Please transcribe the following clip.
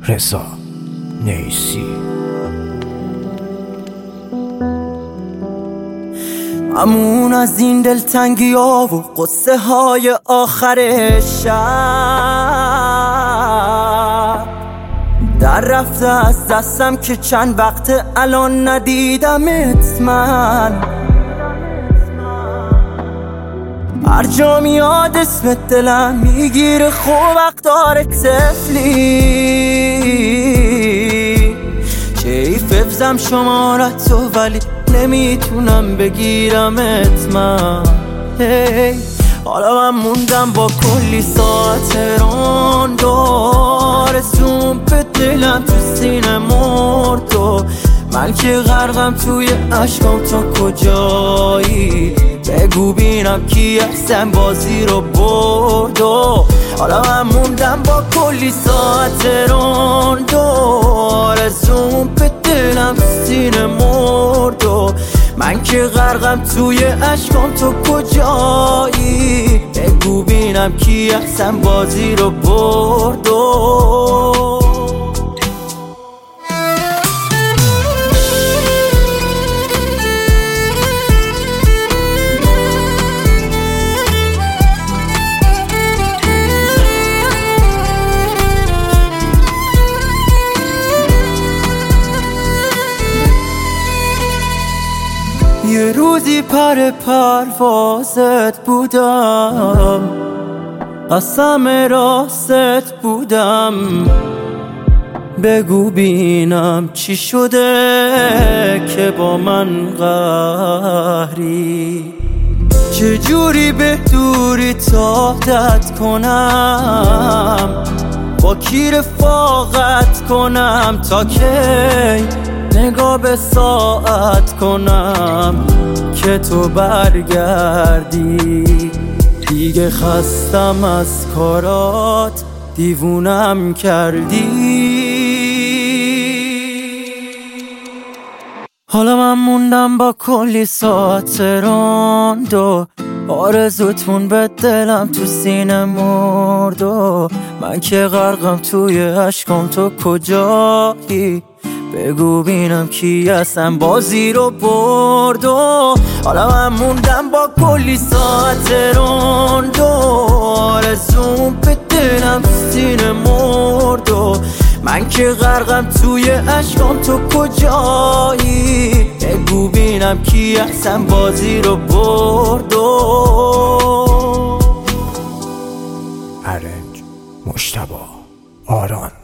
رضا نیسی. ممنون از این دلتنگی ها و قصه های آخر شب، در رفته از دستم که چند وقت الان ندیدمت. من هر جا میاد اسمت دلم میگیره، خوب وقتار طفلی چیف حفظم شمارت تو ولی نمیتونم بگیرمت. من حالا من موندم با کلی ساعت راند، آرزوم به دلم تو سینه مرد و من که غرقم توی عشقم. تو کجایی؟ بگو بینم کی احسن بازی رو برد. و حالا من موندم با کلی ساعت راند، آرزوم به دلم تو سینه مرد و من که غرقم توی عشقم. تو کجایی؟ بگو بینم کی احسن بازی رو برد. یه روزی پر پروازت بودم، قسم راست بودم. بگو بینم چی شده که با من قهری؟ چجوری به دوری عادت کنم؟ با کی رفاقت کنم؟ تا کی نگاه به ساعت کنم که تو برگردی؟ دیگه خستم از کارات، دیوونم کردی. حالا من موندم با کلی ساعت راند و آرزوتون به دلم تو سینه مرد و من که غرقم توی عشقم. تو کجایی؟ بگو بینم کی اصلا بازی رو برد. و حالا من موندم با کلی ساعت راند و آرزوم به دلم تو سینه مرد و من که غرقم توی عشقم. تو کجایی؟ بگو بینم کی احسن بازی رو برد. ارنج مجتبی آران.